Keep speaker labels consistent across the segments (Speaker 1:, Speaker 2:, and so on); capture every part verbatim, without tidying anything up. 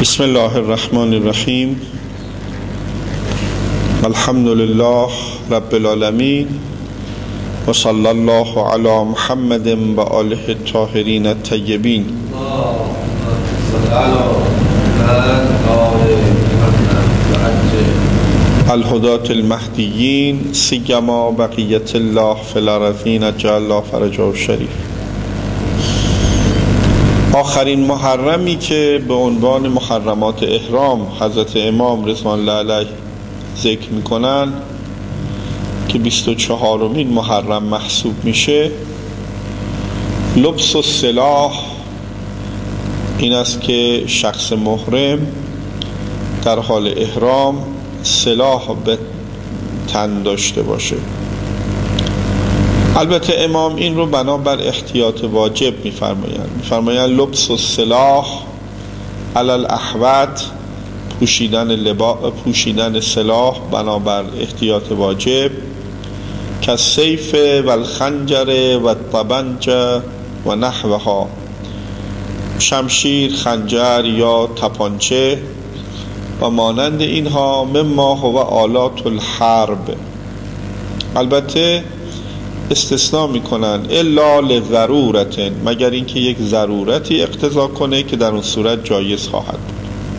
Speaker 1: بسم الله الرحمن الرحیم. الحمد لله رب العالمین و صلی الله علی محمد و آله الطاهرین الطیبین. الهداة المهدیین سیما بقیت الله فی الارضین عجل الله فرجه الشریف. آخرین محرمی که به عنوان محرمات احرام حضرت امام رضوان الله علیه ذکر میکنن که بیست و چهارمین محرم محسوب میشه، لبس و سلاح، این است که شخص محرم در حال احرام سلاح به تن داشته باشه. البته امام این رو بنابر احتیاط واجب میفرمایند میفرمایند لبس و سلاح علی الاحوط، پوشیدن لباس پوشیدن سلاح بنابر احتیاط واجب، که سیف و الخنجر و الطبنج و نحوها، شمشیر، خنجر یا تپانچه و مانند اینها، مما هو آلات الحرب. البته استثناء میکنن الا لضرورت، مگر اینکه یک ضرورتی اقتضا کنه که در اون صورت جایز خواهد بود.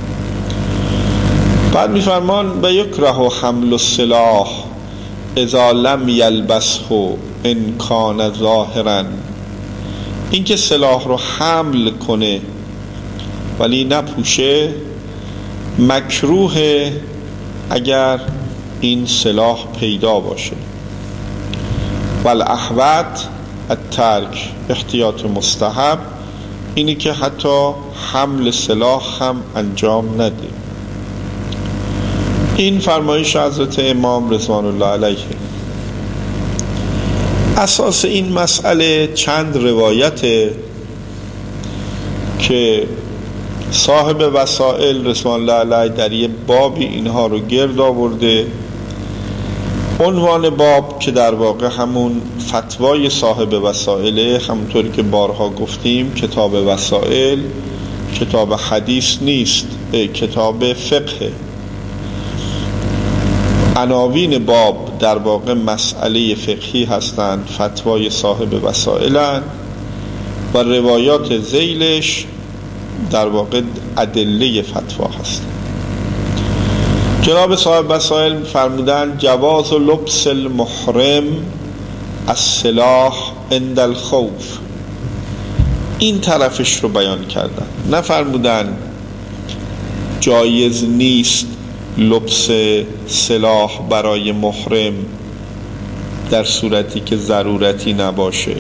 Speaker 1: بعد میفرمان و یکره حمل السلاح اذا لم یلبسه ان کان ظاهرا، اینکه سلاح رو حمل کنه ولی نپوشه مکروه اگر این سلاح پیدا باشه. والاحوط الترک، احتیاط مستحب اینی که حتی حمل سلاح هم انجام نده. این فرمایش حضرت امام رضوان الله علیه. اساس این مسئله چند روایته که صاحب وسائل رضوان الله علیه در یه بابی اینها رو گرد آورده. عنوان باب که در واقع همون فتوای صاحب وسائله، همونطوری که بارها گفتیم کتاب وسائل کتاب حدیث نیست، کتاب فقه. عناوین باب در واقع مسئله فقهی هستند، فتوای صاحب وسائلن و روایات ذیلش در واقع ادله فتوا هستند. جناب صاحب وسائل فرمودن جواز لبس المحرم السلاح عند الخوف، این طرفش رو بیان کردن. نفرمودن جایز نیست لبس سلاح برای محرم در صورتی که ضرورتی نباشه.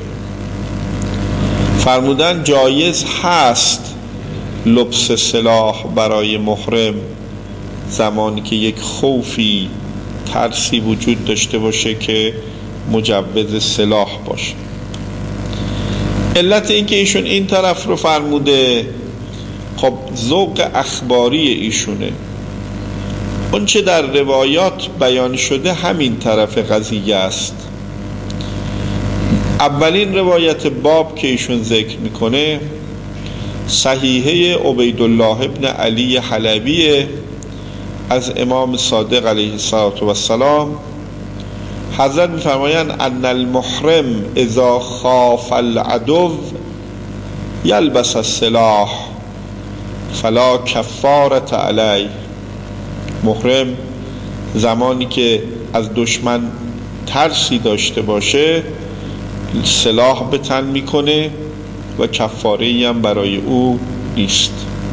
Speaker 1: فرمودن جایز هست لبس سلاح برای محرم زمانی که یک خوفی، ترسی وجود داشته باشه که مجوز سلاح باشه. علت این که ایشون این طرف رو فرموده، خب ذوق اخباری ایشونه. اون چه در روایات بیان شده همین طرف قضیه است. اولین روایت باب که ایشون ذکر میکنه صحیحه عبیدالله ابن علی حلبیه از امام صادق علیه السلام. حضرت میفرمایند ان المحرم اذا خاف العدو یلبس السلاح فلا کفارة علیه. محرم زمانی که از دشمن ترسی داشته باشه سلاح به تن میکنه و کفاره‌ای هم برای او نیست.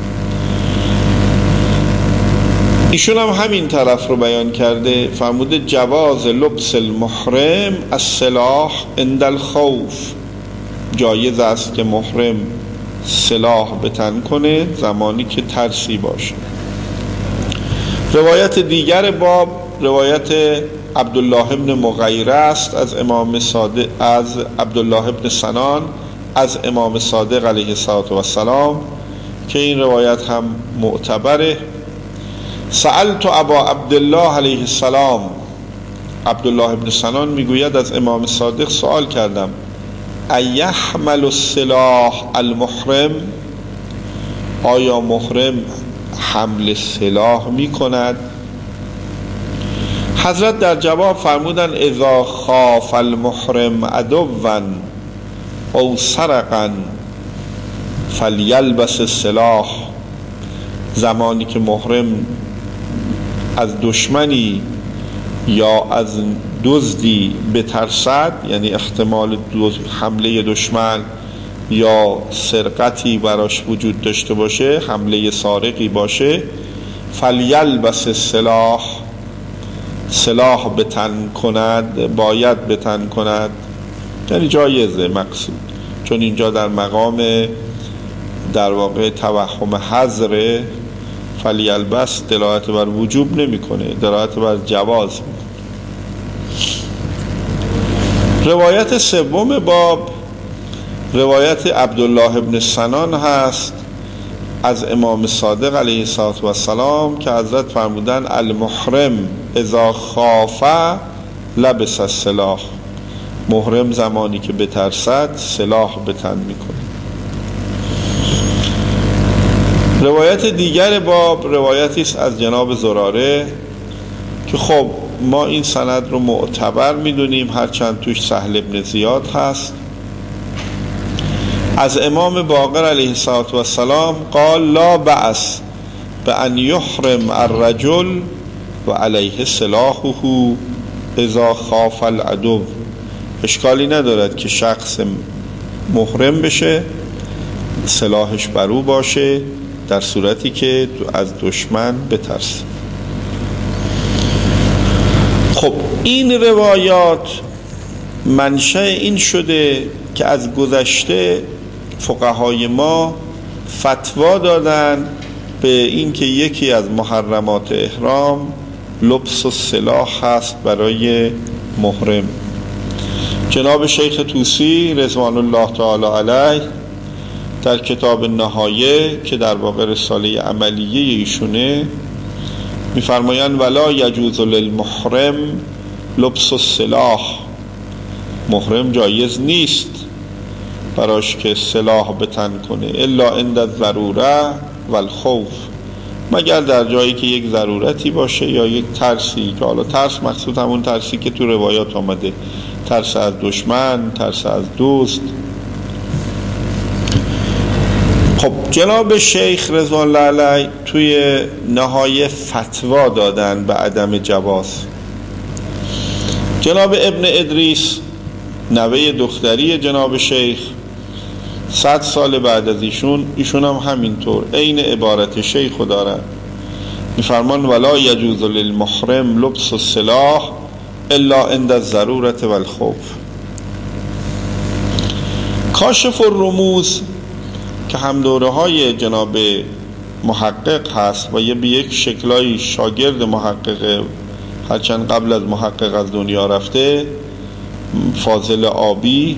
Speaker 1: ایشون هم همین طرف رو بیان کرده، فرموده جواز لبس المحرم السلاح عند الخوف، جایز است که محرم سلاح به تن کنه زمانی که ترسی باشه. روایت دیگر باب روایت عبدالله ابن مغیره است از امام صادق، از عبدالله ابن سنان از امام صادق علیه السلام که این روایت هم معتبره. سألت ابا عبدالله علیه السلام، عبدالله ابن سنان میگوید از امام صادق سوال کردم ایحمل السلاح المحرم، آیا محرم حمل سلاح می کند. حضرت در جواب فرمودن اذا خاف المحرم عدوا او سرقا فلیلبس السلاح. زمانی که محرم از دشمنی یا از دزدی بترسد، یعنی احتمال حمله دشمن یا سرقتی براش وجود داشته باشه، حمله سارقی باشه، فلیلبس السلاح، سلاح بتن کند، باید بتن کند، یعنی جایزه مقصود، چون اینجا در مقام در واقع توهم حظر، فلیلبس دلالت بر وجوب نمیکنه، دلالت بر جواز میکنه. روایت سوم باب روایت عبدالله ابن سنان هست از امام صادق علیه السلام که حضرت فرمودن المحرم اذا خاف لبس السلاح. محرم زمانی که بترسد سلاح به تن میکنه. روایت دیگر باب روایتی است از جناب زراره که خب ما این سند رو معتبر میدونیم، هرچند توش سهل ابن زیاد هست. از امام باقر علیه السلام قال لا بأس بأن يحرم الرجل و علیه سلاحه اذا خاف العدو. اشکالی ندارد که شخص محرم بشه، سلاحش بر او باشه، در صورتی که از دشمن بترسه. خب این روایات منشأ این شده که از گذشته فقهای ما فتوا دادن به این که یکی از محرمات احرام لبس السلاح هست برای محرم. جناب شیخ طوسی رضوان الله تعالی علیه در کتاب نهایه که در واقع رساله عملیه ایشونه میفرمایند ولا یجوز للمحرم لبس السلاح. محرم جایز نیست براش که سلاح بتن کنه الا عند الضروره و الخوف، مگر در جایی که یک ضرورتی باشه یا یک ترسی، که حالا ترس مقصود همون ترسی که تو روایات آمده، ترس از دشمن، ترس از دوست. خب جناب شیخ رضوان الله علیه توی نهایه فتوا دادن به عدم جواز. جناب ابن ادریس نوه دختری جناب شیخ صد سال بعد از ایشون ایشون هم همینطور عین عبارت شیخ دارن، میفرمان ولا یجوز للمحرم لبس السلاح الا عند الضرورة والخوف. کاشف الرموز که هم دوره های جناب محقق هست و یه به یک شکلای شاگرد محقق، هرچند قبل از محقق از دنیا رفته، فاضل آبی،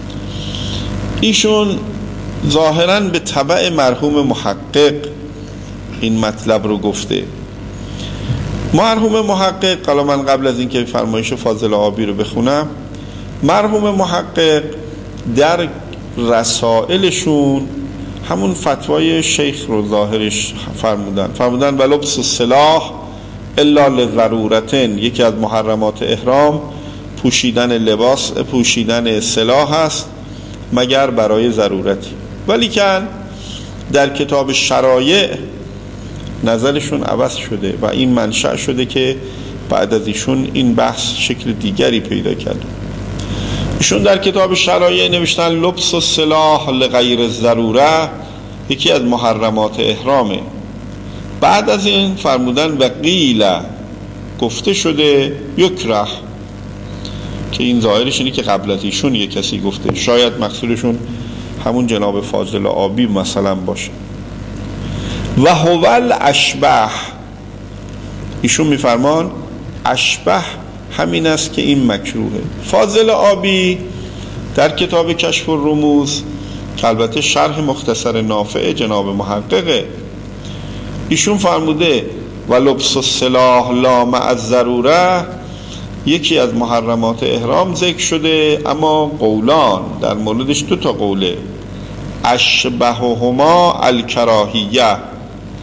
Speaker 1: ایشون ظاهراً به تبع مرحوم محقق این مطلب رو گفته. مرحوم محقق، حالا من قبل از اینکه فرمایش فاضل آبی رو بخونم، مرحوم محقق در رسائلشون همون فتوای شیخ رو ظاهرش فرمودن فرمودن و لبس السلاح الا للضرورتین، یکی از محرمات احرام پوشیدن لباس، پوشیدن سلاح است مگر برای ضرورتی. ولی که در کتاب شرایع نظرشون عوض شده و این منشأ شده که بعد از ایشون این بحث شکل دیگری پیدا کرد. ایشون در کتاب شرایع نوشتن لبس السلاح لغیر الضروره یکی از محرمات احرامه. بعد از این فرمودن و قیل گفته شده یکره، که این ظاهرش اینه که قبل از ایشون یک کسی گفته، شاید مقصودشون همون جناب فاضل آبی مثلا باشه. و هوال اشبه، ایشون میفرمان اشبه همین است که این مکروهه. فاضل آبی در کتاب کشف الرموز که البته شرح مختصر نافع جناب محققه، ایشون فرموده و لبس السلاح لا مع الضروره یکی از محرمات احرام ذکر شده، اما قولان در موردش دو تا قوله، اشبههما الکراهیه،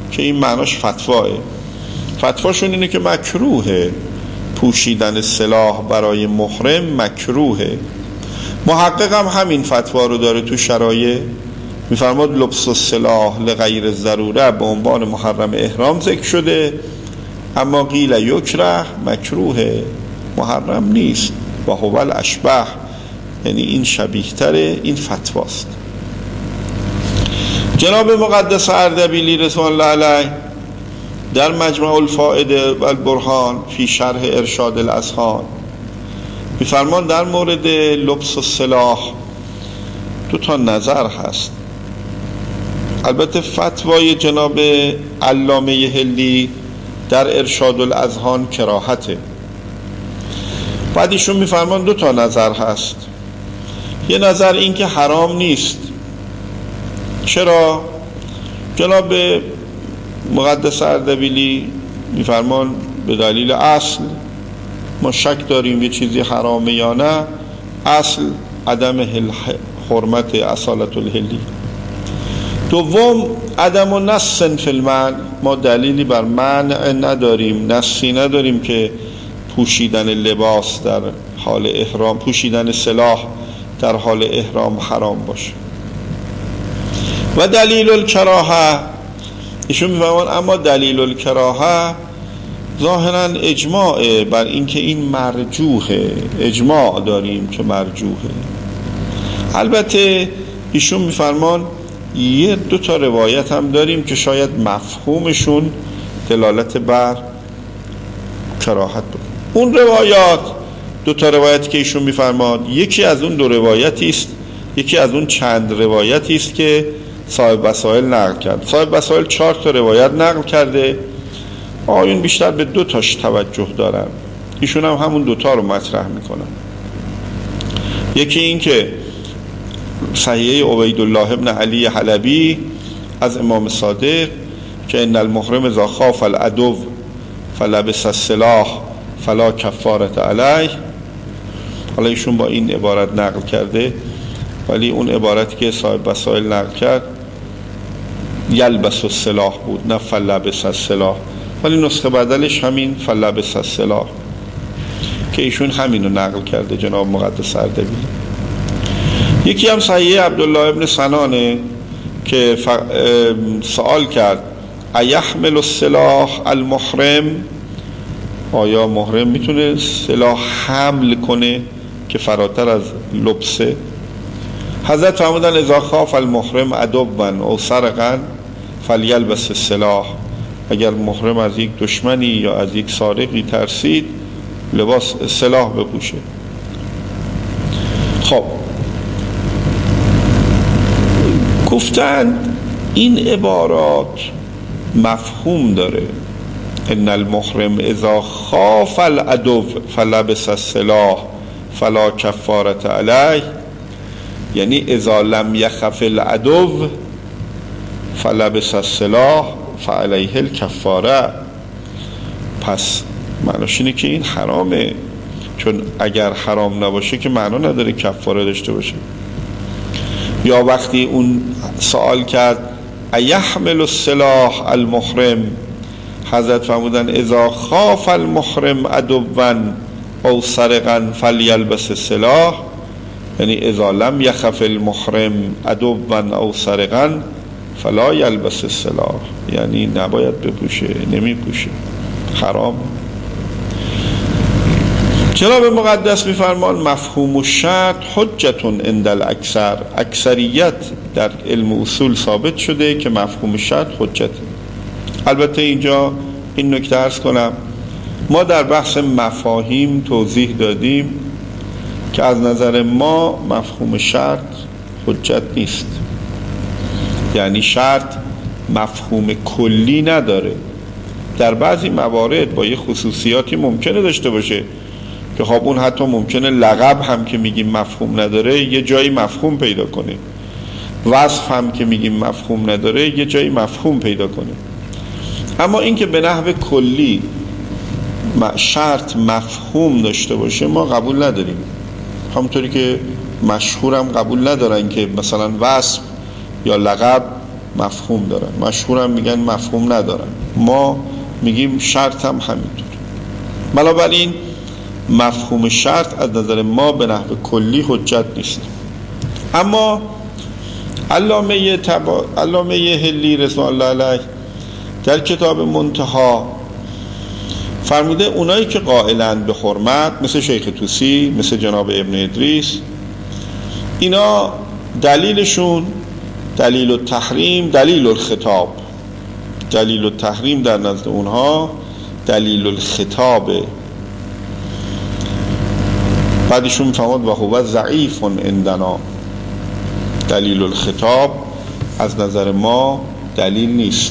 Speaker 1: که این معناش فتواه. فتواشون اینه که مکروهه پوشیدن سلاح برای محرم، مکروهه. محقق هم همین فتوا رو داره تو شرایع، میفرماد لبس السلاح لغیر ضروره به عنوان محرم احرام ذکر شده، اما قیل یکره، مکروه، محرم نیست. و هو الاشبه، یعنی این شبیه تره، این فتواست. جناب مقدس اردبیلی رضوان الله علیه در مجمع الفائده و البرهان فی شرح ارشاد الاذهان میفرمان در مورد لبس السلاح دو تا نظر هست. البته فتوای جناب علامه هلی در ارشاد الاذهان کراهته. بعد ایشون میفرمان دو تا نظر هست. یه نظر این که حرام نیست. چرا؟ جناب مقدس اردبیلی میفرمان به دلیل اصل، ما شک داریم یه چیزی حرامه یا نه، اصل عدم حرمت اصالت الهلی. دوم عدم و نص فی المنع، ما دلیلی بر منع نداریم، نصی نداریم که پوشیدن لباس در حال احرام، پوشیدن سلاح در حال احرام حرام باشه. و دلیل الکراهه، ایشون میفهمن اما دلیل الکراهه ظاهرا اجماع بر این که این مرجوحه، اجماع داریم که مرجوحه. البته ایشون میفرمان یه دو تا روایت هم داریم که شاید مفهومشون دلالت بر کراهت بود. اون روایات، دو تا روایت که ایشون میفرماد، یکی از اون دو روایتی است، یکی از اون چند روایتی است که صاحب وسائل نقل کرد. صاحب وسائل چهار تا روایت نقل کرده، آیون بیشتر به دو تاش توجه دارن، ایشون هم همون دوتا رو مطرح میکنن. یکی این که صحیحه عبیدالله ابن علی حلبی از امام صادق که ان المحرم اذا خاف العدو فلبس السلاح فلا کفارة علیه. حالا ایشون با این عبارت نقل کرده، ولی اون عبارتی که صاحب وسائل نقل کرد یلبس السلاح بود، نه فلبس السلاح، ولی نسخه بدلش همین فلبس السلاح که ایشون همینو نقل کرده جناب مقدس اردبیلی. یکی هم صحیح عبدالله ابن سنانه که سوال کرد ایحمل السلاح المحرم، آیا محرم میتونه سلاح حمل کنه که فراتر از لبسه؟ حضرت فرمودن اذا خاف المحرم عدوا او سرقا فلیلبس السلاح، اگر محرم از یک دشمنی یا از یک سارقی ترسید لباس سلاح بپوشه. خب گفتند این عبارات مفهوم داره، ان المحرم اذا خاف العدو فلبس السلاح فلا کفارة علیه، یعنی اذا لم یخف العدو فلبس السلاح فعلیه الکفاره. پس معناش اینه که این حرامه، چون اگر حرام نباشه که معنا نداره کفاره داشته باشه. یا وقتی اون سوال کرد ایحمل السلاح المحرم، حضرت فرمودن اذا خاف المحرم عدوا او سرقا فلیلبس السلاح، یعنی اذا لم یخف المحرم عدوا او سرقا فلا یلبس السلاح، یعنی نباید بپوشه، نمی پوشه، حرام. جناب مقدس میفرمان مفهوم الشرط حجتون عند الاکثر، اکثریت در علم اصول ثابت شده که مفهوم شرط حجته. البته اینجا این نکته عرض کنم، ما در بحث مفاهیم توضیح دادیم که از نظر ما مفهوم شرط حجت نیست، یعنی شرط مفهوم کلی نداره. در بعضی موارد با یه خصوصیاتی ممکنه داشته باشه که خب اون حتی ممکنه لقب هم که میگیم مفهوم نداره یه جایی مفهوم پیدا کنه، وصف هم که میگیم مفهوم نداره یه جایی مفهوم پیدا کنه. اما این که به نحو کلی شرط مفهوم داشته باشه ما قبول نداریم، همونطوری که مشهورم قبول ندارن که مثلا وصف یا لقب مفهوم دارن، مشهورم میگن مفهوم ندارن، ما میگیم شرط هم همینطور. بنابراین مفهوم شرط از نظر ما به نحو کلی حجت نیست. اما علامه تبا... علامه حلی رضوان الله علیه در کتاب منتها فرموده اونایی که قائلند به حرمت مثل شیخ طوسی، مثل جناب ابن ادریس، اینا دلیلشون دلیل التحریم، دلیل الخطاب. دلیل التحریم در نزد اونها دلیل الخطابه. بعدشون فرمود و هو ضعیف عندنا، دلیل الخطاب از نظر ما دلیل نیست.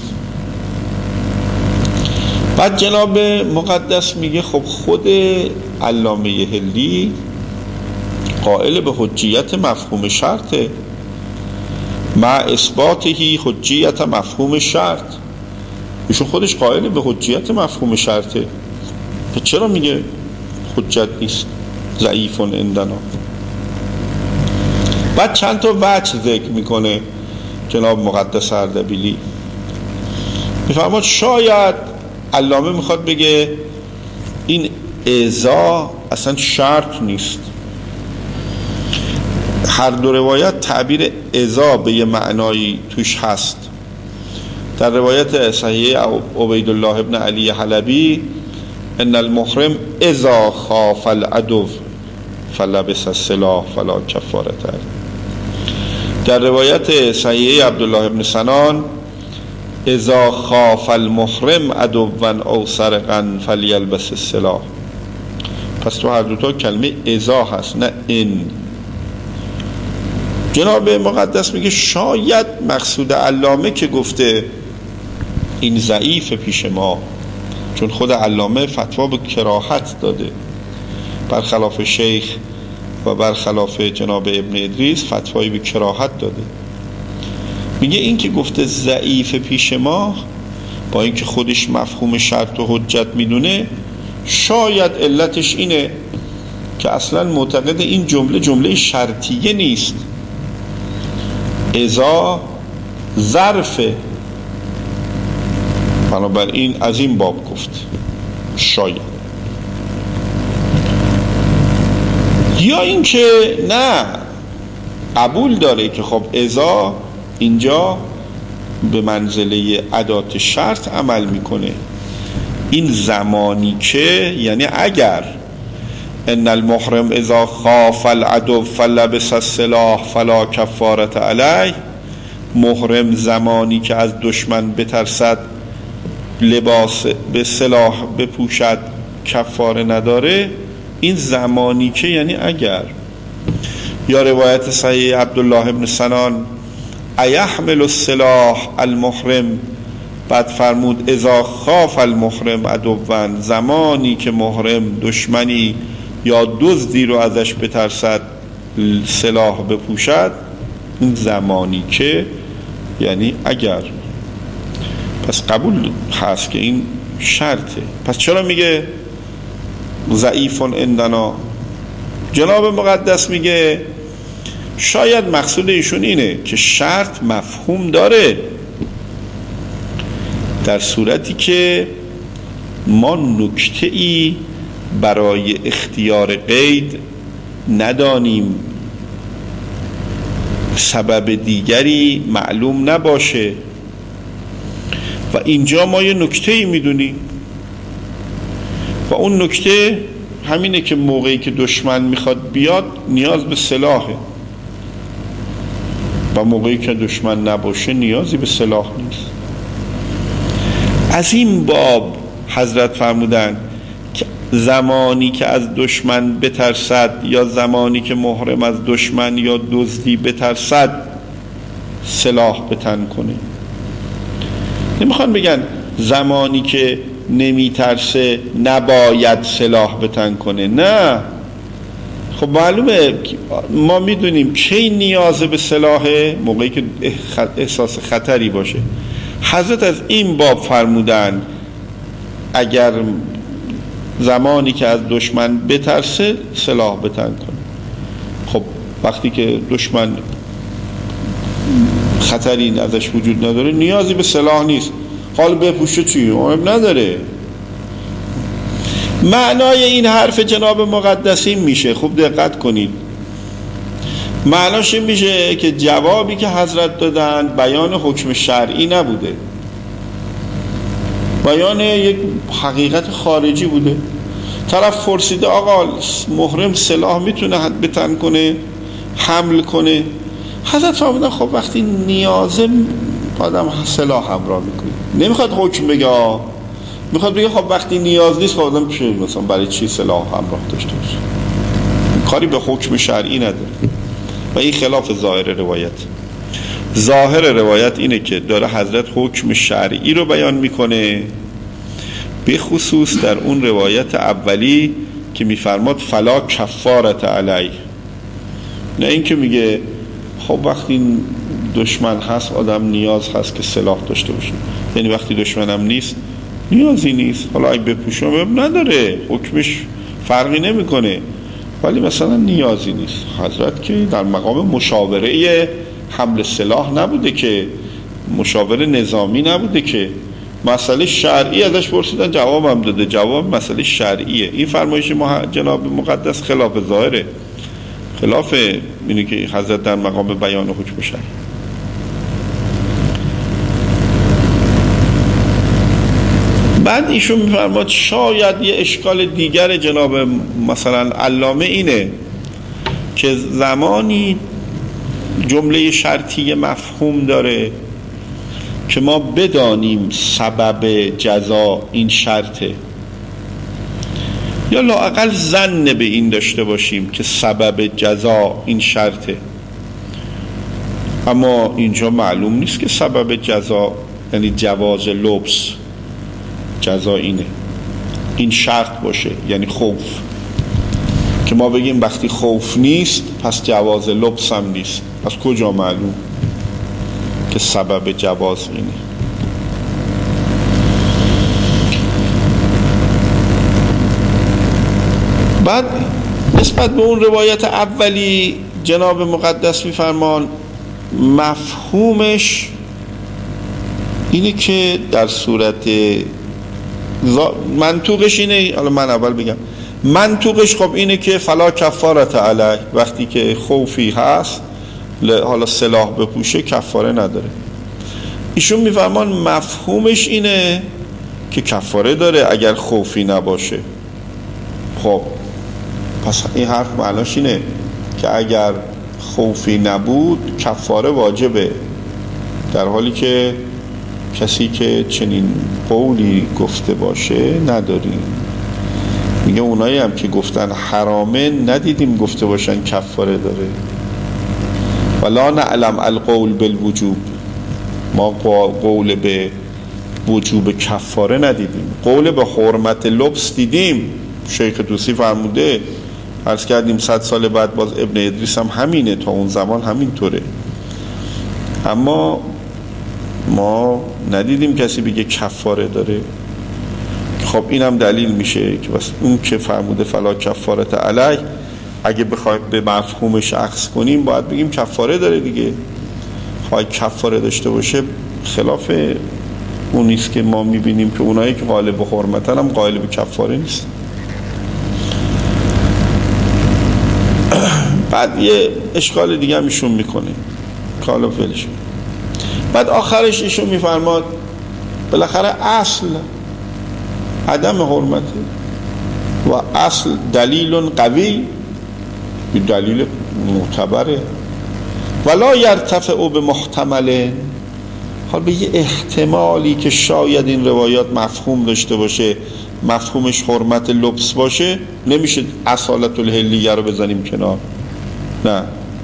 Speaker 1: بعد جناب مقدس میگه خب خود علامه حلی قائل به حجیت مفهوم شرطه، مع اثباتهی حجیت مفهوم شرط. ایشون خودش قائل به حجیت مفهوم شرطه، چرا میگه حجت نیست؟ ضعیف عندنا. بعد چند تا وجه ذکر میکنه جناب مقدس اردبیلی. میفرماد شاید علامه میخواد بگه این اعضا اصلا شرط نیست. هر دو روایت تعبیر اعضا به یه معنایی توش هست. در روایت صحیح عبیدالله ابن علی حلبی ان المحرم اذا خاف العدو فلبس السلاح فلا کفاره علیه. در روایت صحیح عبدالله ابن سنان اذا خاف المحرم عدوا او سرقا فلیلبس السلاح. پس تو هر دوتا کلمه اذا هست نه ان. جناب مقدس میگه شاید مقصود علامه که گفته این ضعیف پیش ما، چون خود علامه فتوا به کراهت داده برخلاف شیخ و برخلاف جناب ابن ادریس فتوایی به کراهت داده. میگه این که گفته ضعیف پیش ما با اینکه خودش مفهوم شرط و حجت میدونه، شاید علتش اینه که اصلا معتقد این جمله جمله شرطیه نیست، اذا ظرفه. بنابراین از این باب گفت شاید. یا اینکه نه قبول داره که خب اذا اینجا به منزله ادات شرط عمل میکنه. این زمانی که یعنی اگر ان المحرم اذا خاف العدو فلبس السلاح فلا کفاره علیه، محرم زمانی که از دشمن بترسد لباس به سلاح بپوشد کفاره نداره. این زمانی که یعنی اگر. یا روایت صحیح عبدالله ابن سنان ایحمل السلاح المحرم، بعد فرمود اذا خاف المحرم عدوا، زمانی که محرم دشمنی یا دزدی رو ازش بترسد سلاح بپوشد. این زمانی که یعنی اگر. پس قبول هست که این شرطه. پس چرا میگه ضعیف عندنا؟ جناب مقدس میگه شاید مقصود ایشون اینه که شرط مفهوم داره، در صورتی که ما نکته ای برای اختیار قید ندانیم، سبب دیگری معلوم نباشه و اینجا ما یه نکته ای میدونیم و اون نکته همینه که موقعی که دشمن میخواد بیاد نیاز به سلاحه و موقعی که دشمن نباشه نیازی به سلاح نیست. از این باب حضرت فرمودن که زمانی که از دشمن بترسد یا زمانی که محرم از دشمن یا دزدی بترسد سلاح به تن کنه. نمیخوان بگن زمانی که نمیترسه نباید سلاح به تن کنه، نه. خب معلومه ما میدونیم کی نیاز به سلاحه، موقعی که احساس خطری باشه. حضرت از این باب فرمودن اگر زمانی که از دشمن بترسه سلاح به تن کنه. خب وقتی که دشمن خطری ازش وجود نداره نیازی به سلاح نیست. حال بپوشه چی؟ مهم نداره. معنای این حرف جناب مقدسی میشه، خوب دقت کنید، معناش میشه که جوابی که حضرت دادن بیان حکم شرعی نبوده، بیان یک حقیقت خارجی بوده. طرف پرسیده آقا محرم سلاح میتونه بتن کنه، حمل کنه؟ حضرت فرمودن خب وقتی نیازه آدم سلاح همراه میکنه. نمیخواد حکم بگه، میخواد بگه خب وقتی نیاز نیست خب آدم چه مثلا برای چی سلاح همراه داشته باشه؟ کاری به حکم شرعی نداره و این خلاف ظاهر روایت. ظاهر روایت اینه که داره حضرت حکم شرعی رو بیان میکنه، به خصوص در اون روایت اولی که میفرماد فلا کفارت علیه، نه این که میگه خب وقتی دشمن هست آدم نیاز هست که سلاح داشته باشه، یعنی وقتی دشمنم نیست نیازی نیست، حالا اگه بپوشم نداره حکمش فرقی نمیکنه، ولی مثلا نیازی نیست. حضرت که در مقام مشاوره حمل سلاح نبوده که، مشاوره نظامی نبوده که، مسئله شرعی ازش پرسیدن جواب هم داده، جواب مسئله شرعیه. این فرمایش جناب مقدس خلاف ظاهره، خلاف اینه که حضرت در مقام بیان حکم شرعی. بعد ایشون میفرماد شاید یه اشکال دیگر جناب مثلا علامه اینه که زمانی جمله شرطی مفهوم داره که ما بدانیم سبب جزا این شرطه، یا لااقل ظن به این داشته باشیم که سبب جزا این شرطه، اما اینجا معلوم نیست که سبب جزا یعنی جواز لبس جزا اینه، این شرط باشه یعنی خوف، که ما بگیم وقتی خوف نیست پس جواز لبس هم نیست. پس کجا معلوم که سبب جواز اینه؟ بعد نسبت به اون روایت اولی جناب مقدس میفرمان مفهومش اینه که در صورت منطوقش اینه، حالا من اول بگم منطوقش خب اینه که فلا کفارت علیه، وقتی که خوفی هست حالا سلاح بپوشه کفاره نداره. ایشون میفرمان مفهومش اینه که کفاره داره اگر خوفی نباشه. خب پس این حرف معناش اینه که اگر خوفی نبود کفاره واجبه، در حالی که کسی که چنین قولی گفته باشه نداریم. میگه اونایی هم که گفتن حرامه ندیدیم گفته باشن کفاره داره. ولا نعلم القول بالوجوب، ما قول به وجوب کفاره ندیدیم، قول به حرمت لبس دیدیم. شیخ طوسی فرموده، عرض کردیم صد سال بعد باز ابن ادریس هم همینه، تا اون زمان همین طوره، اما ما ندیدیم کسی بگه کفاره داره. خب اینم دلیل میشه که بس اون که فرموده فلا کفارت علیه، اگه بخوایم به مفهومش اخذ کنیم باید بگیم کفاره داره دیگه. خواهی کفاره داشته باشه خلاف اون نیست که ما میبینیم که اونایی که قائل به حرمتن هم قائل به کفاره نیست. بعد یه اشکال دیگه هم ایشون میکنه کالا فلش. بعد آخرش ایشون میفرماد بالاخره اصل عدم حرمته و اصل دلیل قوی، دلیل معتبره، ولا یرتفع به محتمله. حال به یه احتمالی که شاید این روایات مفهوم داشته باشه، مفهومش حرمت لبس باشه، نمیشه اصالت الحلیه رو بزنیم کنار. نه.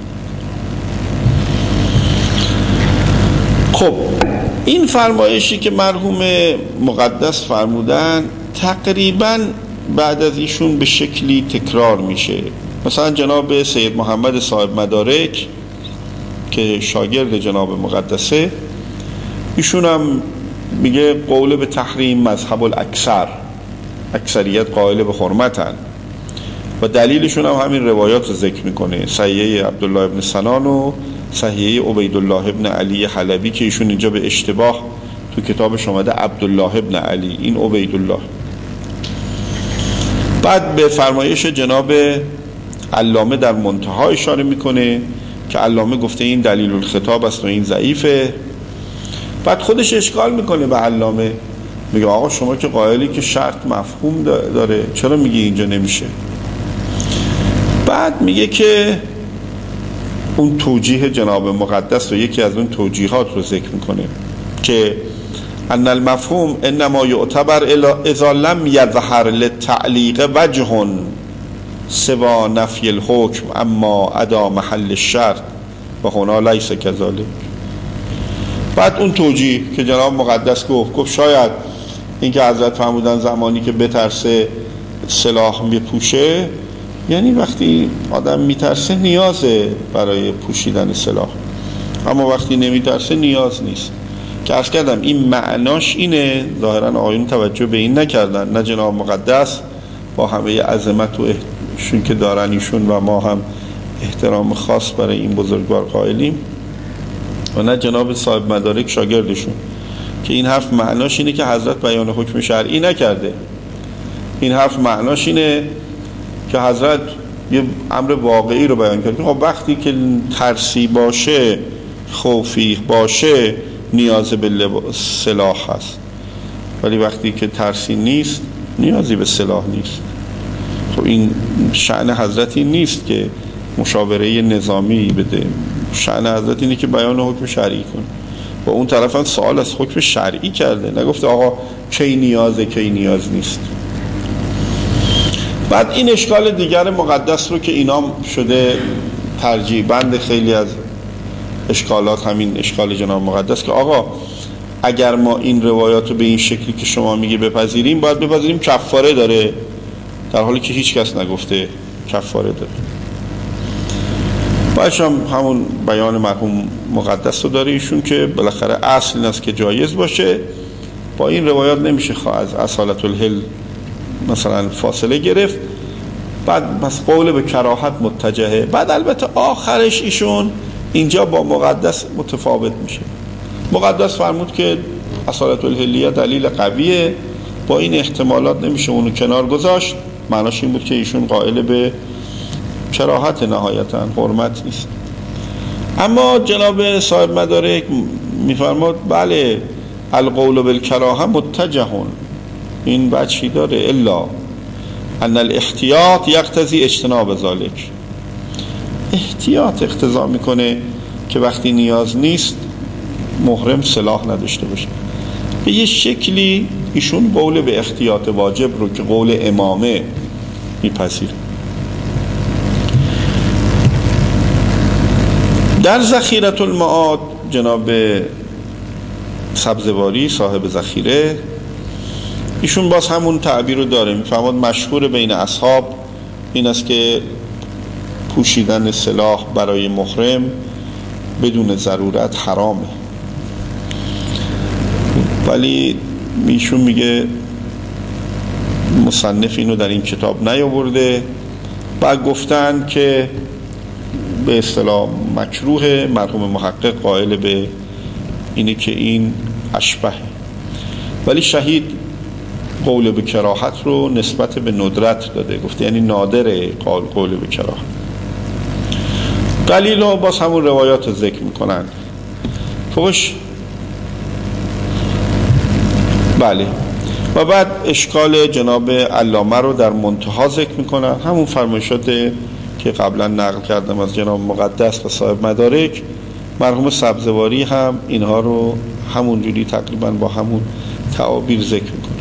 Speaker 1: خب این فرمایشی که مرحوم مقدس فرمودن تقریبا بعد از ایشون به شکلی تکرار میشه. مثلا جناب سید محمد صاحب مدارک که شاگرد جناب مقدسه، ایشون هم میگه قول به تحریم مذهب الاکثر، اکثریت قائل به حرمتن و دلیلشون هم همین روایات رو ذکر میکنه، صحیحه عبدالله ابن سنان و صحیحه عبیدالله ابن علی حلبی که ایشون اینجا به اشتباه تو کتابش اومده عبدالله ابن علی، این عبیدالله. بعد به فرمایش جناب علامه در منتها اشاره میکنه که علامه گفته این دلیل الخطاب است و این ضعیفه. بعد خودش اشکال میکنه به علامه، میگه آقا شما که قائلی که شرط مفهوم داره، چرا میگی اینجا نمیشه؟ بعد میگه که اون توجیه جناب مقدس و یکی از اون توجیهات رو ذکر میکنه که ان المفهوم انما یعتبر اذا لم یظهر للتعلیق وجه سوا نفی الحکم اما ادا محل الشرط و هنا لیس کذالک. بعد اون توجیه که جناب مقدس گفت گفت شاید این که حضرت فرمودن زمانی که بترسه سلاح بپوشه، یعنی وقتی آدم میترسه نیازه برای پوشیدن سلاح، اما وقتی نمیترسه نیاز نیست. که عرض کردم این معناش اینه. ظاهرا آقایون توجه به این نکردن، نه جناب مقدس با همه عظمت و ایشون که دارن ایشون و ما هم احترام خاص برای این بزرگوار قائلیم، و نه جناب صاحب مدارک شاگردشون، که این حرف معناش اینه که حضرت بیان حکم شرعی نکرده. این حرف معناش اینه که حضرت یه امر واقعی رو بیان کرده. خب وقتی که ترسی باشه، خوفی باشه، نیاز به سلاح هست، ولی وقتی که ترسی نیست نیازی به سلاح نیست. خب این شأن حضرتی نیست که مشاوره نظامی بده، شأن حضرت اینه که بیان حکم شرعی کنه. و اون طرف هم سوال از حکم شرعی کرده، نگفته آقا کی نیازه کی نیاز نیست. بعد این اشکال دیگر مقدس رو که اینام شده ترجیح بند خیلی از اشکالات، همین اشکال جناب مقدس که آقا اگر ما این روایات رو به این شکلی که شما میگی بپذیریم، باید بپذیریم کفاره داره، در حالی که هیچ کس نگفته کفاره داره. بعدش هم همون بیان مرحوم مقدس رو داره ایشون که بالاخره اصل این است که جایز باشه. با این روایات نمیشه خواه از اصالت الحل مثلا فاصله گرفت. بعد بس قول به کراهت متجهه. بعد البته آخرش ایشون اینجا با مقدس متفاوت میشه. مقدس فرمود که اصالت الحلیه دلیل قویه، با این احتمالات نمیشه اونو کنار گذاشت. معناش این بود که ایشون قائل به کراهت نهایتا، حرمت نیست. اما جناب صاحب مدارک میفرماد بله القول بالکراهه متجهون، این بچی داره، الا ان الاحتیاط یقتضی اجتناب ذالک. احتیاط اقتضا میکنه که وقتی نیاز نیست محرم سلاح نداشته باشه. به یه شکلی ایشون قول به احتیاط واجب رو که قول امامه میپذیره. در ذخیرة المعاد جناب سبزواری صاحب ذخیره ایشون باز همون تعبیر رو داره، میفرماد مشهور بین اصحاب این است که پوشیدن سلاح برای محرم بدون ضرورت حرامه، ولی ایشون میگه مصنف اینو در این کتاب نیاورده. بعد گفتن که به اصطلاح مکروه، مرحوم محقق قائل به اینه که این اشبه، ولی شهید قول به کراهت رو نسبت به ندرت داده، گفته یعنی نادره قول قول به کراهت. دلیل ها باز همون روایات رو ذکر میکنن. فوش بله. و بعد اشکال جناب علامه رو در منتها ذکر میکنن، همون فرمایشات که قبلا نقل کردم از جناب مقدس و صاحب مدارک. مرحوم سبزواری هم اینها رو همون جوری تقریبا با همون تعابیر ذکر میکنه.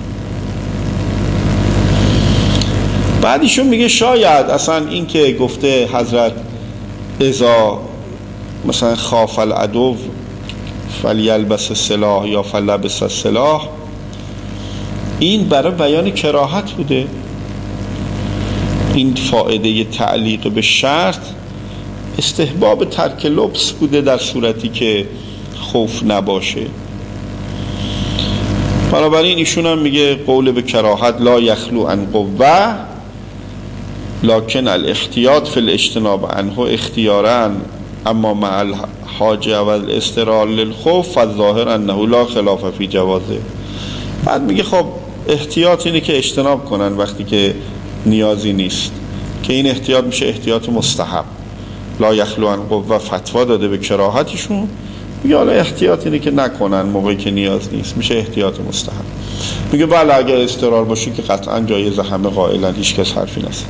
Speaker 1: بعدیشون میگه شاید اصلا این که گفته حضرت اذا مثلا خاف العدو فلیلبس السلاح یا فلبس السلاح، این برای بیان کراهت بوده. این فائده تعلیق به شرط استحباب ترک لبس بوده در صورتی که خوف نباشه. بنابراین ایشون هم میگه قول به کراهت لا یخلو عن قوه لکن الاحتیاط فی الاجتناب عنه اختیارا اما مع الحاجه و الاضطرار للخوف فالظاهر انه لا خلاف فی جوازه. بعد میگه خب احتیاط اینه که اجتناب کنن وقتی که نیازی نیست، که این احتیاط میشه احتیاط مستحب. لا یخلو عن قوه فتوا داده به کراهتشون، میگه حالا احتیاط اینه که نکنن موقعی که نیاز نیست، میشه احتیاط مستحب. میگه بله اگر اضطرار باشه که قطعا جایز، همه قائلن، هیچ کس حرفی نزد.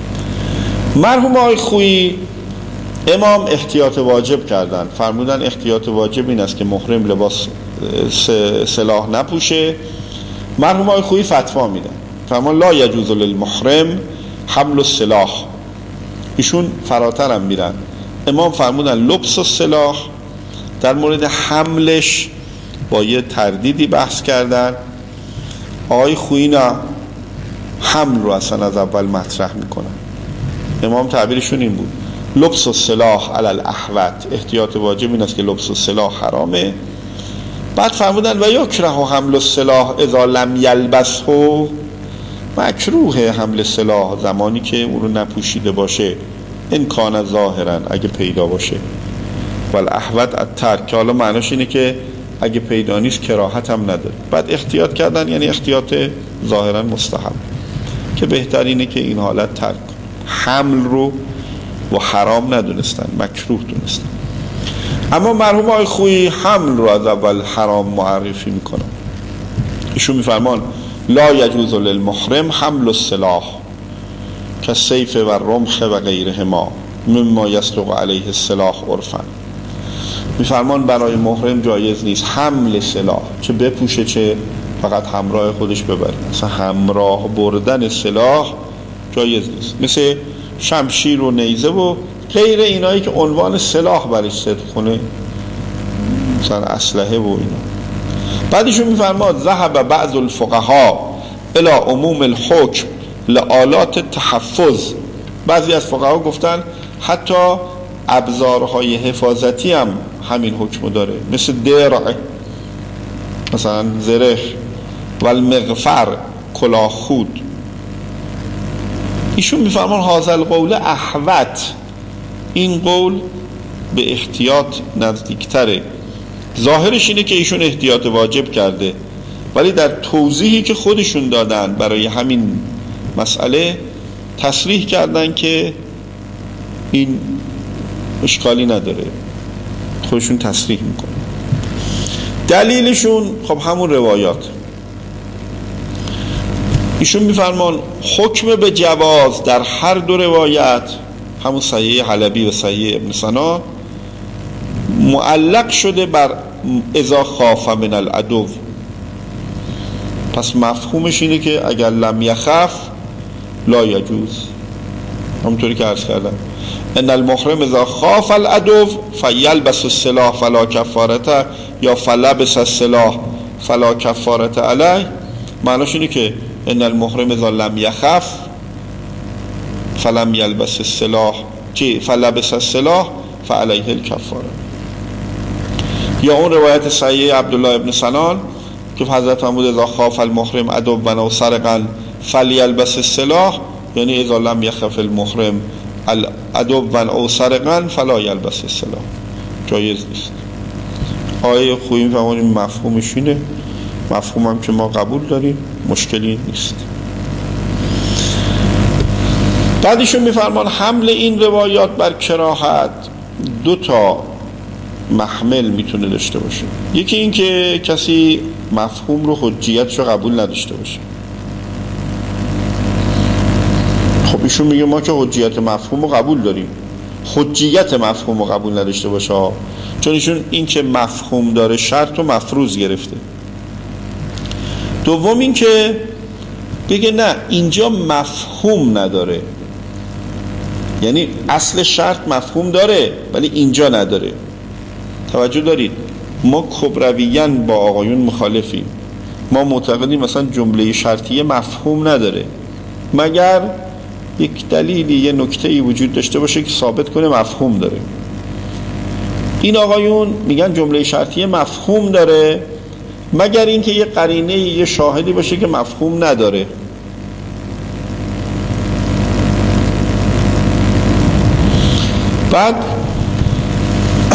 Speaker 1: مرحوم آقای خویی امام احتیاط واجب کردن، فرمودن احتیاط واجب این است که محرم لباس سلاح نپوشه. مرحوم آقای خویی فتوا میدن، فرمان لا یجوز للمحرم حمل السلاح. ایشون فراتر هم میرن، امام فرمودن لبس السلاح، در مورد حملش با یه تردیدی بحث کردن. آقای خویی نه، حمل رو اصلا از اول مطرح میکنن. امام تعبیرشون این بود لبس السلاح علی الاحوط، احتیاط واجب این است که لبس السلاح حرامه. بعد فرمودن و یکره حمل السلاح اذا لم یلبسه، مکروه حمل سلاح زمانی که اون رو نپوشیده باشه، این کان ظاهرا اگه پیدا باشه، والاحوط الترک، که حالا معناش اینه که اگه پیدا نیست کراهت هم نداره. بعد احتیاط کردن یعنی احتیاط ظاهرا مستحب، که بهترینه که این حالت ترک. حمل رو و حرام ندونستن، مکروه دونستن. اما مرحوم آقای خویی حمل رو از اول حرام معرفی میکنن. ایشون میفرمان لا یجوز للمحرم حمل السلاح که سیف و رمح و غیرهما مما یصدق علیه السلاح عرفا. میفرمان برای محرم جایز نیست حمل سلاح، چه بپوشه چه فقط همراه خودش ببره. مثلا همراه بردن سلاح جایز نیست، مثل شمشیر و نیزه و غیر اینایی که عنوان سلاح برش صدق کنه، مثلا اسلحه و اینا. بعدشون میفرماد ذهب بعض الفقهاء الى عموم الحکم لآلات تحفظ. بعضی از فقها گفتن حتی ابزارهای حفاظتی هم همین حکم داره، مثل درع، مثلا زره، و المغفر، کلاه خود. ایشون میفرمان هذا القول احوط، این قول به احتیاط نزدیکتره. ظاهرش اینه که ایشون احتیاط واجب کرده، ولی در توضیحی که خودشون دادن برای همین مسئله تصریح کردن که این اشکالی نداره، خودشون تصریح میکنن. دلیلشون خب همون روایات. ایشون میفرمان حکم به جواز در هر دو روایت، همون صحیح حلبی و صحیح ابن سنا، معلق شده بر اذا خاف من العدو. پس مفهومش اینه که اگر لم یخف لا یجوز، همونطوری که عرض کردم ان المحرم اذا خاف العدو فیلبس السلاح فلا کفارته، یا فلبس السلاح فلا کفارته علیه. معناش اینه که ان المحرم اذا لم یخف فلم یلبس السلاح چی فلبس السلاح فعلیه الکفاره. یا اون روایت صحیح عبدالله ابن سنان که حضرت فرمود اذا خاف المحرم عدوا او سرقا فلیلبس السلاح، یعنی اذا لم یخف المحرم عدوا او سرقا فلا یلبس السلاح، جایز نیست. آیه خویی میفهمون این مفهومش اینه، مفهوم هم که ما قبول داریم، مشکلی نیست. بعدشون میفرمان حمل این روایات بر کراهت دو تا محمل میتونه داشته باشه. یکی این که کسی مفهوم رو حجیتش رو قبول نداشته باشه. خب ایشون میگه ما که حجیت مفهوم رو قبول داریم، حجیت مفهوم رو قبول نداشته باشه، چون ایشون این که مفهوم داره شرط و مفروض گرفته. دوم این که بگه نه اینجا مفهوم نداره، یعنی اصل شرط مفهوم داره ولی اینجا نداره. توجه دارید، ما کبرویان با آقایون مخالفیم. ما معتقدیم مثلا جمله شرطیه مفهوم نداره مگر یک دلیلی، یه نکته‌ای وجود داشته باشه که ثابت کنه مفهوم داره. این آقایون میگن جمله شرطیه مفهوم داره مگر اینکه یه قرینه، یه شاهدی باشه که مفهوم نداره. بعد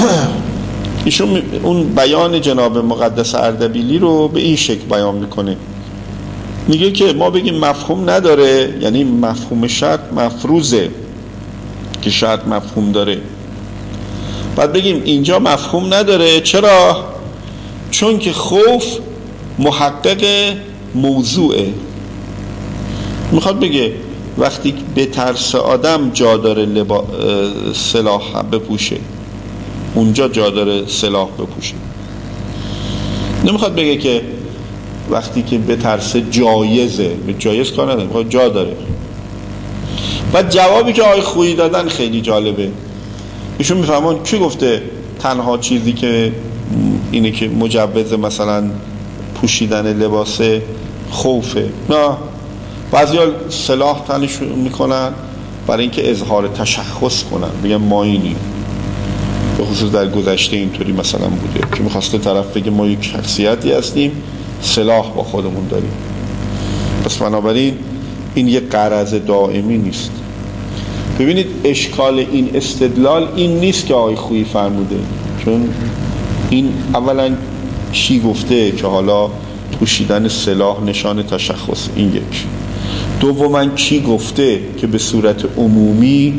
Speaker 1: ایشون اون بیان جناب مقدس اردبیلی رو به این شکل بیان میکنه، میگه که ما بگیم مفهوم نداره یعنی مفهوم شرط مفروضه که شرط مفهوم داره، بعد بگیم اینجا مفهوم نداره. چرا؟ چون که خوف محقق موضوعه. میخواد بگه وقتی به ترس آدم جا داره لبا... سلاح بپوشه، اونجا جا داره سلاح بپوشه. نمیخواد بگه که وقتی که به ترس جایزه، به جایز کار نداره، میخواد جا داره. بعد جوابی که آقای خویی دادن خیلی جالبه. ایشون میفهمون کی گفته تنها چیزی که اینه که مجوز مثلا پوشیدن لباس خوفه؟ نه، بعضی ها سلاح تنش میکنن برای اینکه اظهار تشخص کنن، بگن ما اینی. به خصوص در گذشته اینطوری مثلا بوده که میخواسته طرف بگه ما یک شخصیتی هستیم، سلاح با خودمون داریم. پس بنابراین این یک غرض دائمی نیست. ببینید اشکال این استدلال این نیست که آقای خویی فرموده، چون این اولا چی گفته که حالا پوشیدن سلاح نشان تشخص، این یک. دوما کی گفته که به صورت عمومی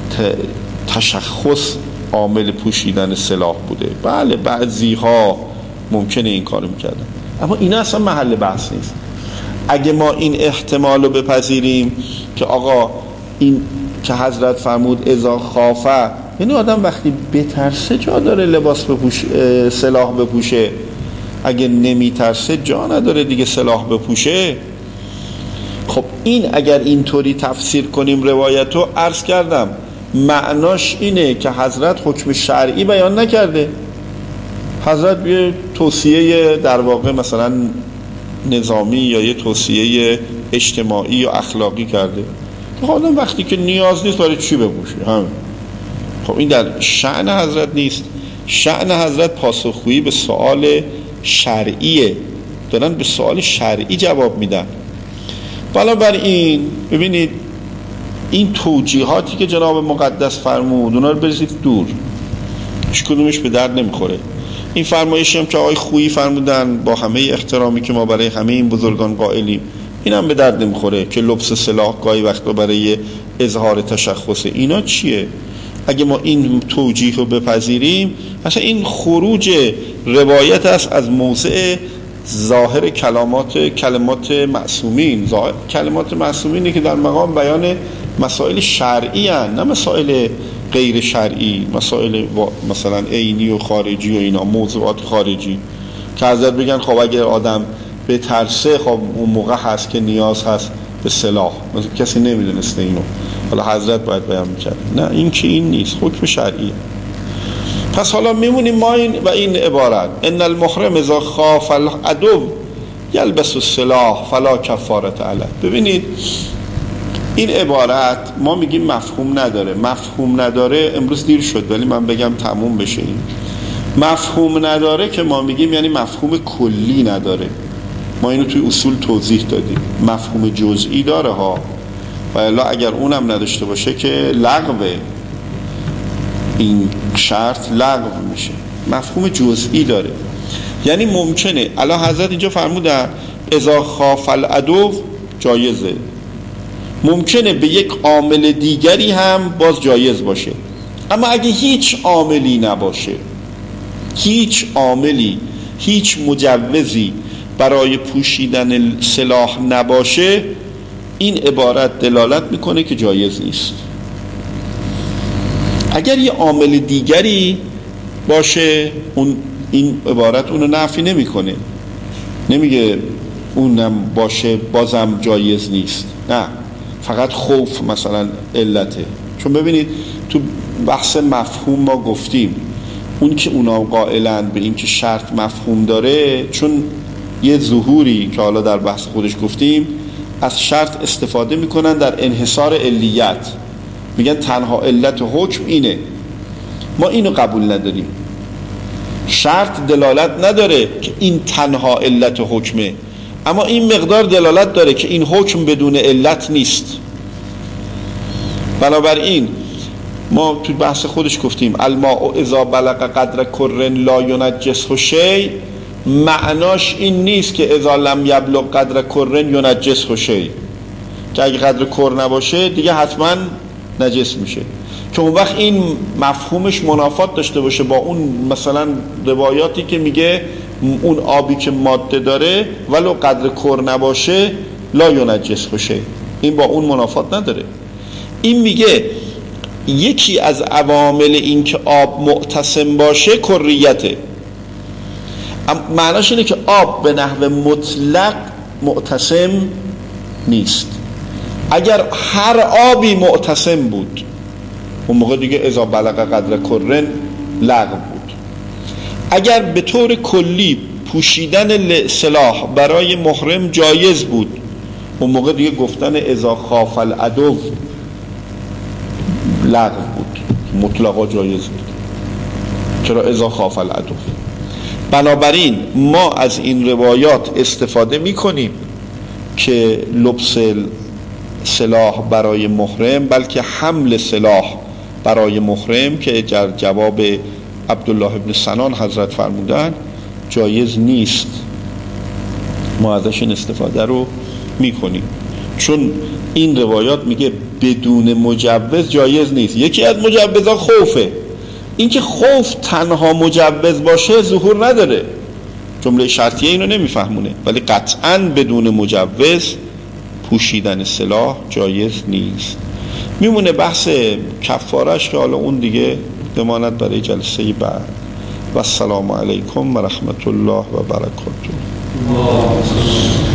Speaker 1: تشخص عامل پوشیدن سلاح بوده؟ بله بعضی ها ممکنه این کارو میکردن، اما این اصلا محل بحث نیست. اگه ما این احتمال رو بپذیریم که آقا این که حضرت فرمود اذا خافه، یعنی آدم وقتی بترسه جا داره لباس بپوش، سلاح بپوشه، اگه نمی ترسه جا نداره دیگه سلاح بپوشه. خب این اگر اینطوری تفسیر کنیم روایت رو، عرض کردم معناش اینه که حضرت حکم شرعی بیان نکرده، حضرت یه توصیه در واقع مثلا نظامی یا یه توصیه اجتماعی یا اخلاقی کرده. حالا وقتی که نیاز نیست برای چی بپوشه همین. خب این در شأن حضرت نیست. شأن حضرت پاسخگویی به سوال شرعیه، دارن به سوال شرعی جواب میدن. بنابراین ببینید این توجیهاتی که جناب مقدس فرمود اونا رو بریزید دور، هیچ کدومش به درد نمیخوره. این فرمایشی هم که آقای خویی فرمودن با همه احترامی که ما برای همه این بزرگان قائلیم، این هم به درد نمیخوره که لبس سلاح گاهی وقتا برای اظهار تشخص. اینا چیه؟ اگه ما این توجیه رو بپذیریم، اصلا این خروج روایت است از موضع ظاهر کلمات کلمات معصومین. ظاهر کلمات معصومینی که در مقام بیان مسائل شرعی هستند، نه مسائل غیر شرعی، مسائل مثلا عینی و خارجی و اینا، موضوعات خارجی که حضرت بگن خب اگر آدم به ترسه، خب اون موقع هست که نیاز هست به سلاح. مثلا کسی نمیدونسته اینو، حالا حضرت باید بیان میکرد. نه، این که این نیست، حکم شرعیه. پس حالا میمونیم ما این و این عبارت ان المحرم اذا خاف العدو یلبس السلاح فلا کفارة علیه. ببینید این عبارت ما میگیم مفهوم نداره. مفهوم نداره امروز دیر شد ولی من بگم تموم بشه. این مفهوم نداره که ما میگیم یعنی مفهوم کلی نداره. ما اینو توی اصول توضیح دادیم. مفهوم جزئی داره ها، و الا اگر اونم نداشته باشه که لغوه، این شرط لغو میشه. مفهوم جزئی داره، یعنی ممکنه الان حضرت اینجا فرمودن اذا خاف العدو جایزه، ممکنه به یک عامل دیگری هم باز جایز باشه. اما اگه هیچ عاملی نباشه، هیچ عاملی، هیچ مجوزی برای پوشیدن سلاح نباشه، این عبارت دلالت میکنه که جایز نیست. اگر یه عامل دیگری باشه، اون این عبارت اونو نفی نمیکنه، نمیگه اونم باشه بازم جایز نیست. نه، فقط خوف مثلا علته. چون ببینید تو بحث مفهوم ما گفتیم اون که اونا قائلن به این که شرط مفهوم داره، چون یه ظهوری که حالا در بحث خودش گفتیم از شرط استفاده میکنن در انحصار علیت، میگن تنها علت حکم اینه. ما اینو قبول نداریم. شرط دلالت نداره که این تنها علت حکمه، اما این مقدار دلالت داره که این حکم بدون علت نیست. بنابراین ما تو بحث خودش گفتیم الماء اذا بلغ قدر کر لا ینجسه شیء، معناش این نیست که اذا لم یبلغ قدر کر ینجسه شیء، که اگه قدر کر نباشه دیگه حتما نجس میشه، که اون وقت این مفهومش منافات داشته باشه با اون مثلا روایاتی که میگه اون آبی که ماده داره ولو قدر کر نباشه لا ینجسه شیء، این با اون منافات نداره. این میگه یکی از عوامل این که آب معتصم باشه کریته، معناش اینه که آب به نحو مطلق معتصم نیست. اگر هر آبی معتصم بود اون موقع دیگه اذا بلغ قدر کرن لغو بود. اگر به طور کلی پوشیدن سلاح برای محرم جایز بود اون موقع دیگه گفتن اذا خاف العدو لغو بود، مطلقا جایز بود. چرا اذا خاف العدو؟ بنابراین ما از این روایات استفاده می کنیم که لبس سلاح برای محرم، بلکه حمل سلاح برای محرم که در جواب عبدالله ابن سنان حضرت فرمودن جایز نیست، ما ازش این استفاده رو می کنیم، چون این روایات میگه بدون مجوز جایز نیست. یکی از مجوزها خوفه، این که خوف تنها مجوز باشه ظهور نداره، جمله شرطیه اینو نمیفهمونه، ولی قطعاً بدون مجوز پوشیدن سلاح جایز نیست. میمونه بحث کفارش که حالا اون دیگه بماند برای جلسه بعد. و السلام علیکم و رحمت الله و برکاته.